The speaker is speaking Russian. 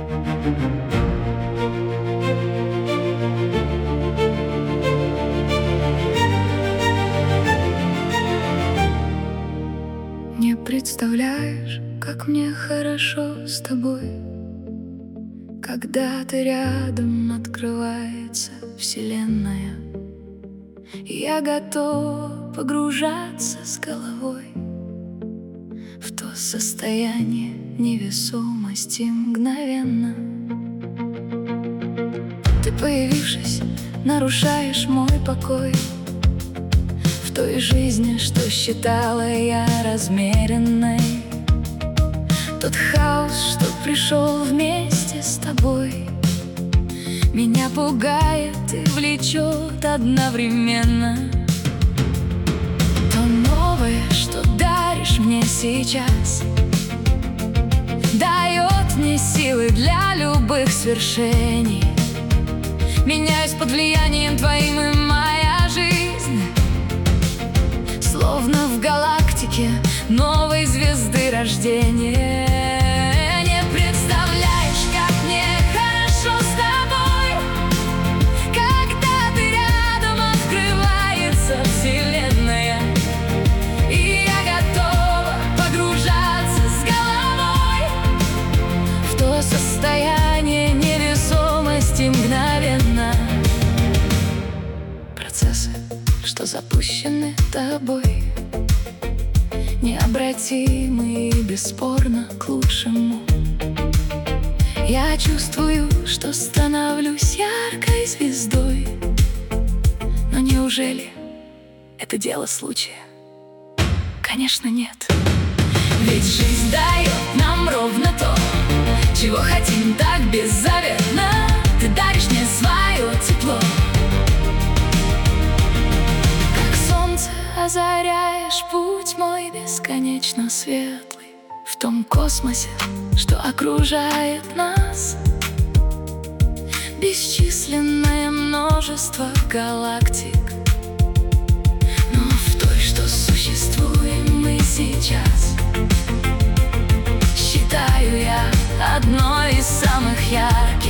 Не представляешь, как мне хорошо с тобой, когда ты рядом, открывается вселенная. Я готов погружаться с головой в то состояние невесомости мгновенно. Ты, появившись, нарушаешь мой покой в той жизни, что считала я размеренной. Тот хаос, что пришел вместе с тобой, меня пугает и влечет одновременно. То новое, что даришь мне сейчас, дает мне силы для любых свершений. Меняюсь под влиянием твоим, и моя жизнь словно в галактике новой звезды рождения. Не представляешь, как мне хорошо с тобой, когда ты рядом, открывается вселенная. И я готова погружаться с головой в то состояние невесомости мгновенно. Процессы, что запущены тобой, необратимы и бесспорно к лучшему. Я чувствую, что становлюсь яркой звездой. Но неужели это дело случая? Конечно, нет. Ведь жизнь дает нам ровно то, чего хотим так беззаветно. Ты даришь мне свое тепло, как солнце озаряешь путь мой бесконечно светлый в том космосе, что окружает нас. Бесчисленное множество галактик, но в той, что существуем мы сейчас, считаю я одной из самых ярких.